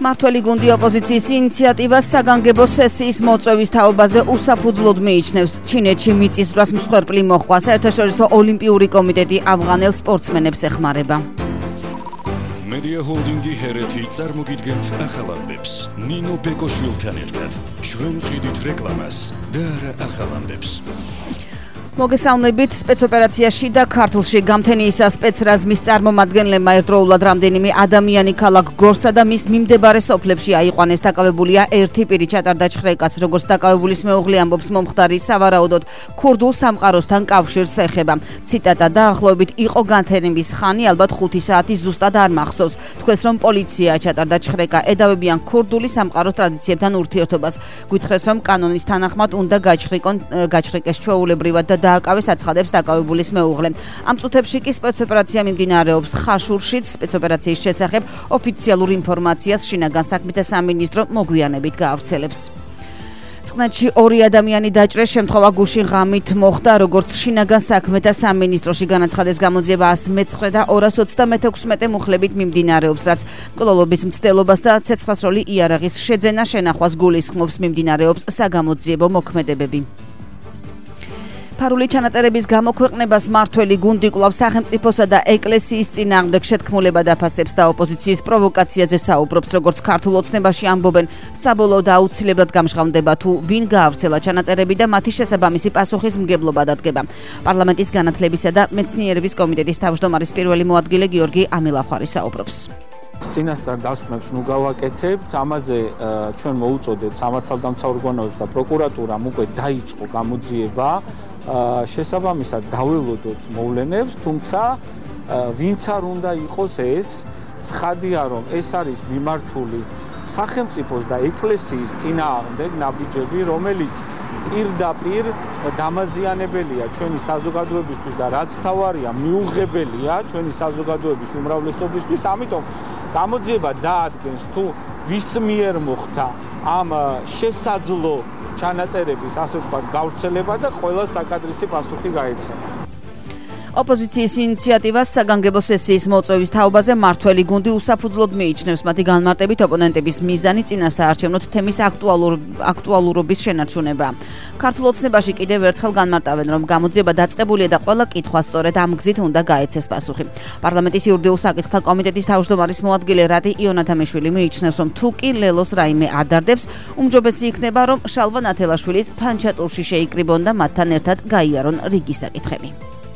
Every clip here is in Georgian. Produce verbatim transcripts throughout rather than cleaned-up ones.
მართველი გუნდი ოპოზიციის ინიციატივას საგანგებო სესიის მოწვევის თაობაზე უსაფუძვლოდ მიიჩნევს. ჩინეთში მიწისძვრას მსხვერპლი მოჰყვა. საერთაშორისო ოლიმპიური კომიტეტი ავღანელ სპორტსმენებს ეხმარება. Media Holdingi ჰერეთი წარმოგიდგენთ ახალ ამბებს. ნინო ბეკოშვილთან ერთად. ჩვენ ვყიდით რეკლამას და არა ახალ ამბებს. მოგესალმებით, სპეცოპერაციაში და ქართლში გამთენიისა სპეცრაზმის წარმომადგენლებმა ერთდროულად რამდენიმე ადამიანი ქალაქ გორსა და მის მიმდებარე სოფლებში აიყვანეს. დაკავებულია ერთი პირი ჩატარდა ჩხრეკაც, როგორც დაკავებულის მეუღლე ამბობს, მომხდარი სავარაუდოდ ქურდულ სამყაროსთან კავშირს ეხება. ციტატა: დაახლოებით იყო განთენების ხანი, ალბათ ხუთი საათი ზუსტად არ მახსოვს. თქვენს რომ პოლიცია ჩატარდა ჩხრეკა, ედავებიან ქურდული სამყაროს ტრადიციებთან ურთიერთობას. გითხრეს რომ კანონის თანახმად უნდა გაჩხრიკონ გაჩხრიკეს ჩვეულებრივად და დააკავეს აცხადებს დაკავებულის მეუღლე. ამ წუთებში კი სპეცოპერაცია მიმდინარეობს ხაშურშიც. სპეცოპერაციის შესახებ ოფიციალურ ინფორმაციას შინაგან საქმეთა სამინისტრო მოგვიანებით გაავრცელებს. წყნეთში ორი ადამიანი დაჭრეს, შემთხვევა გუშინ ღამით მოხდა, როგორც შინაგან საქმეთა სამინისტროში განაცხადეს. გამოძიება ასი მეცხრე და ორას ოცდამეექვსმეტე მუხლებით მიმდინარეობს, რაც მკვლელობის მცდელობას და ცეცხლსროლი იარაღის შეძენა შენახვას გულისხმობს. მიმდინარეობს საგამოძიებო მოქმედებები. ფარული ჩანაწერების გამოქვეყნებას მართველი გუნდი კვლავ სახელმწიფოსა და ეკლესიის წინააღმდეგ შეთქმულება დაფასებს და ოპოზიციის პროვოკაციაზე საუბრობს. როგორც ქართულ ოცნებაში ამბობენ, საბოლოოდ აუცილებლად გამჟღავნდება თუ ვინ გაავრცელა ჩანაწერები და მათი შესაბამისი პასუხისმგებლობა დადგება. პარლამენტის განათლებისა და მეცნიერების კომიტეტის თავმჯდომარის პირველი მოადგილე გიორგი ამილახვარი საუბრობს. წინასწარ დასკვნებს ნუ გავაკეთებთ, ამაზე ჩვენ მოუწოდეთ სამართალდამცავ ორგანოებს და პროკურატურამ უკვე დაიწყო გამოძიება. შესაბამისად დაველოდოთ მოვლენებს, თუმცა ვინც არ უნდა იყოს ეს, ცხადია რომ ეს არის მიმართული სახელმწიფოს და ეკლესიის წინააღმდეგ ნაბიჯები, რომელიც პირდაპირ დამაზიანებელია ჩვენი საზოგადოებისთვის და რაც თავარია მიუღებელია ჩვენი საზოგადოების უმრავლესობისთვის. ამიტომ გამოძიება დაადგენს თუ ვის მიერ მოხდა ამ შესაძლო ჩანაწერების ასე ვთქვათ გავრცელება და ყველა საკადრისი პასუხი გაეცემა. ოპოზიციის ინიციატივას საგანგებო სესიის მოწვევის თაობაზე მართველი გუნდი უსაფუძვლოდ მიიჩნევს. მათი განმარტებით ოპონენტების მიზანი წინასაარჩევნო თემის აქტუალურ აქტუალურობის შენარჩუნება. ქართულ ოცნებაში კიდევ ერთხელ განმარტავენ, რომ გამოძიება დაწყებულია და ყველა კითხვა სწორედ ამ გზით უნდა გაეცეს პასუხი. პარლამენტის იურიდიულ საკითხთა კომიტეტის თავმჯდომარის მოადგილე რატი იონათამიშვილი მიიჩნევს, რომ თუ კი ლელოს რაიმე ადარდებს, უმჯობესი იქნება, რომ შალვა ნათელაშვილის ფანჩატურში შეიკრიბონ და მათთან ერთად გაიარონ რიგი საკითხები.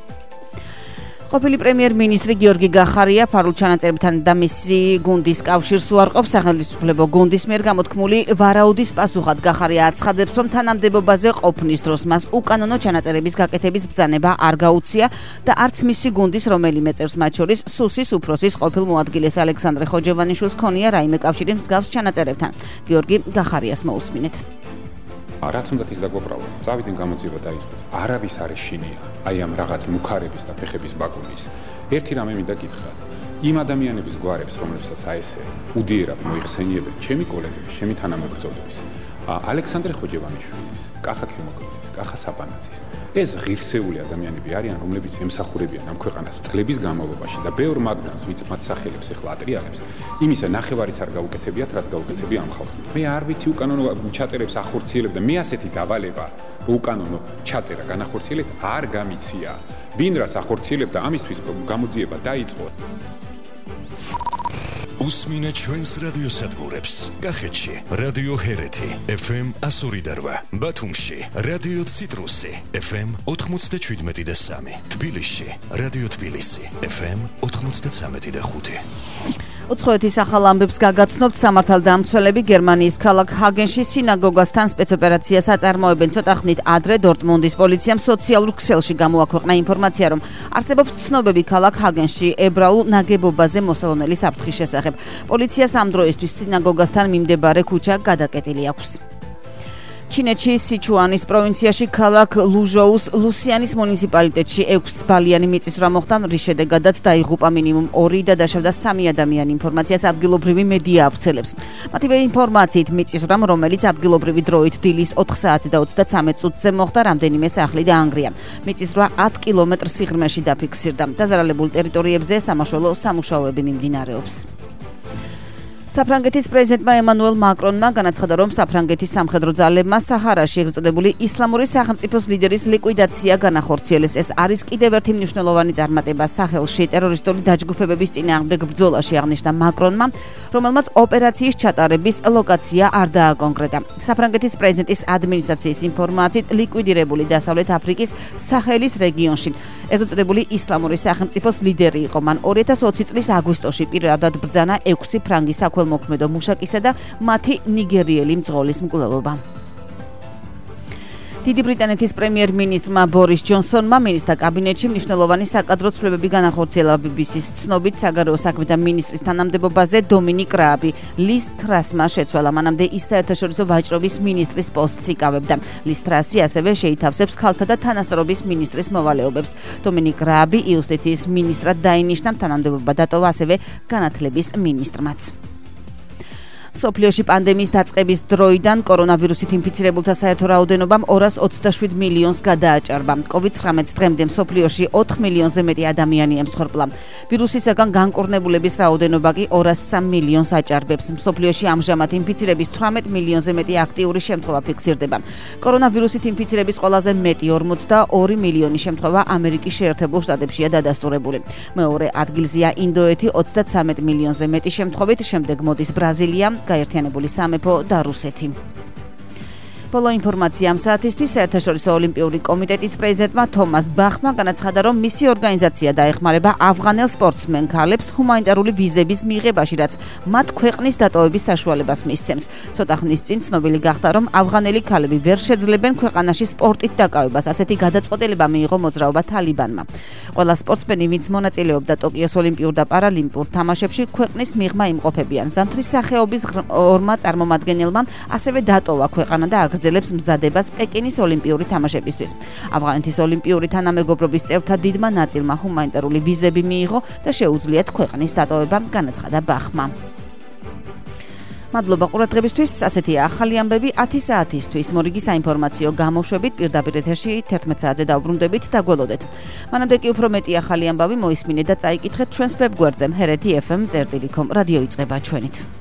ყოფილი პრემიერ-მინისტრი გიორგი გახარია ფარულ ჩანაწერებთან და მისი გუნდის კავშირს უარყოფს. სახელმწიფო გუნდის მიერ გამოთქმული ვარაუდის პასუხად გახარია აცხადებს, რომ თანამდებობაზე ყოფნის დროს მას უკანონო ჩანაწერების გაკეთების ბრძანება არ გაუწია და არც მისი გუნდის რომელიმე წევრს, მათ შორის სუსის უფროსის ყოფილ მოადგილეს ალექსანდრე ხოჯევანიშვილს ქონია რაიმე კავშირი მსგავს ჩანაწერებთან. გიორგი გახარიას მოусმინეთ. რაც უნდა ის დაგვაბრალო, წავიდნენ გამოძიება დაიწყოს. არავის არ ეშინია, აი ამ რაღაც მუქარების და ფეხების ბაგუნის. ერთი რამე მინდა გითხრათ. იმ ადამიანების გვარებს, რომლებსაც აი ესე უდიერად მოიხსენიებენ, ჩემი კოლეგების, ჩემი თანამებრძოლების, ალექსანდრე ხოჯევანიშვილის, კახა ქემოკლიძის, კახა საპანაძის. ეს ღირსეული ადამიანები არიან, რომლებიც ემსახურებიან ამ ქვეყანას წლების განმავლობაში და ბევრ მათგანს, ვინც მათ სახელებს ეხლა ატრიალებს, იმისა ნახევარიც არ გაუკეთებიათ, რაც გაუკეთებია ამ ხალხს. მე არ ვიცი უკანონო ჩაწერებს ახორციელებ და მე ასეთი დავალება, უკანონო ჩაწერა განახორციელებ არ გამიცია. ვინ რაც ახორციელებ და ამისთვის გამოძიება დაიწყო. უსმინეთ ჩვენს რადიოსადგურებს. კახეთში რადიო ჰერეთი ეფ ემ ასორი და რვა, ბათუმში რადიო ციტრუსი ეფ ემ ოთხმოცდაშვიდმეტი და სამი, თბილისში რადიო თბილისი ეფ ემ ოთხმოცდაცამეტი და ხუთი. უცხოეთის ახალ ამბებს გაგაცნობთ. სამართალდამცველები გერმანიის ქალაქ ჰაგენში სინაგოგასთან სპეცოპერაციას აწარმოებენ. ცოტა ხნით ადრე დორტმუნდის პოლიციამ სოციალურ ქსელში გამოაქვეყნა ინფორმაცია, რომ არსებობს ცნობები ქალაქ ჰაგენში ებრაულ ნაგებობაზე მოსალონელი საფრთხის შესახებ. პოლიციას ამ დროისთვის სინაგოგასთან მიმდებარე ქუჩა გადაკეტილი აქვს. ჩინეთში სიჩუანის პროვინციაში ქალაქ ლუჟოუს ლუსიანის მუნიციპალიტეტში ექვსი ბალიანი მიწისძვრა მოხდა, რის შედეგადაც დაიღუპა მინიმუმ ორი და დაშავდა სამი ადამიანი. ინფორმაციას ადგილობრივი მედია ავრცელებს. მათივე ინფორმაციით მიწისძვრამ, რომელიც ადგილობრივი დროით დილის ოთხ საათზე და ოცდაცამეტ წუთზე მოხდა, რამდენიმე სახლი დაანგრია. მიწისძვრა ათ კილომეტრ სიღრმეში დაფიქსირდა. დაზარალებულ ტერიტორიებზე სამაშველო სამუშაოები მიმდინარეობს. საფრანგეთის პრეზიდენტმა ემანუელ მაკრონმა განაცხადა, რომ საფრანგეთის სამხედრო ძალებმა საჰარაში ეგრეთ წოდებული ისლამური სახელმწიფოს ლიდერის ლიკვიდაცია განახორციელეს. ეს არის კიდევ ერთი მნიშვნელოვანი წარმატება სახელში ტერორისტული დაჯგუფებების წინააღმდეგ ბრძოლაში, აღნიშნა მაკრონმა, რომელმაც ოპერაციის ჩატარების ლოკაცია არ დააკონკრეტა. საფრანგეთის პრეზიდენტის ადმინისტრაციის ინფორმაციით ლიკვიდირებული დასავლეთ აფრიკის საჰელის რეგიონში ეგრეთ წოდებული ისლამური სახელმწიფოს ლიდერი იყო. მან ორი ათას ოცი წლის აგვისტოში პირადად ბრძანა ექვსი ფრანგის მოქმედო მუშაკისა და მათი ნიგერიელი მძღოლის მკვლელობა. დიდი ბრიტანეთის პრემიერ-მინისტრმა ბორის ჯონსონმა მინისტრთა კაბინეტში მნიშვნელოვანი საკადრო ცვლილებები განახორციელა ბი ბი სის ცნობით საგარეო საქმეთა მინისტრის თანამდებობაზე დომინიკ რააბი ლის ტრასმა შეცვალა. მანამდე ის საერთაშორისო ვაჭრობის მინისტრის პოსტს იკავებდა. ლის ტრასი ასევე შეითავსებს ქალთა და თანასწორობის მინისტრის მოვალეობებს. დომინიკ რააბი იუსტიციის მინისტრად დაინიშნა, თანამდებობა დატოვა ასევე განათლების მინისტრმაც. მსოფლიოში პანდემიის დაწყების დროიდან კორონავირუსით ინფიცირებულთა საერთო რაოდენობამ ორას ოცდაშვიდ მილიონს გადააჭარბა. კოვიდ ცხრამეტის დღემდე მსოფლიოში ოთხ მილიონზე მეტი ადამიანი ემსხვერპლა. ვირუსისაგან განკურნებულების რაოდენობა კი ორას სამ მილიონს აჭარბებს. მსოფლიოში ამჟამად ინფიცირების თვრამეტ მილიონზე მეტი აქტიური შემთხვევა ფიქსირდება. კორონავირუსით ინფიცირების ყველაზე მეტი ორმოცდაორი მილიონი შემთხვევა ამერიკის შეერთებულ შტატებშია დადასტურებული. მეორე ადგილზეა ინდოეთი ოცდათვრამეტ მილიონზე მეტი შემთხვევით, შემდეგ მოდის ბრაზილია, გაერთიანებული სამეფო და რუსეთი. ბოლო ინფორმაცია ამ საათისთვის საერთაშორისო ოლიმპიური კომიტეტის პრეზიდენტმა თომას ბახმა განაცხადა, რომ მისი ორგანიზაცია დაეხმარება ავღანელ სპორტსმენ ქალებს ჰუმანიტარული ვიზების მიღებაში, რაც მათ ქვეყნის დატოვების საშუალებას მისცემს. ცოტა ხნის წინ ცნობილი გახდა, რომ ავღანელი ქალები ვერ შეძლებენ ქვეყანაში სპორტით დაკავებას. ასეთი გადაწყვეტილება მიიღო მოძრაობა თალიბანმა. ყველა სპორტსმენი, ვინც მონაწილეობდა ტოკიოს ოლიმპიურ და პარალიმპიურ თამაშებში, ქვეყნის მიღმა იმყოფებიან. ზამთრის სახეობის ორმა წარმომადგენელმა ასევე დატოვა ქვეყანა და აგრძელებს მზადებას პეკინის ოლიმპიური თამაშებისთვის. ავღანეთის ოლიმპიური თანამეგობრობის წევრთა დიდმა ნაწილმა ჰუმანიტარული ვიზები მიიღო და შეუძლიათ ქვეყნის დატოვება, განაცხადა ბახმა. მადლობა ყურადღებისთვის. ასეთია ახალი ამბები ათი საათისთვის. მორიგი საინფორმაციო გამოშვებით პირდაპირ ეთერში თერთმეტ საათზე დავბრუნდებით და გველოდეთ. მანამდე კი უფრო მეტი ახალი ამბავი მოისმინეთ და წაიკითხეთ ჩვენს ვებგვერდზე hrt f m წერტილი kom რადიო იწყება ჩვენით.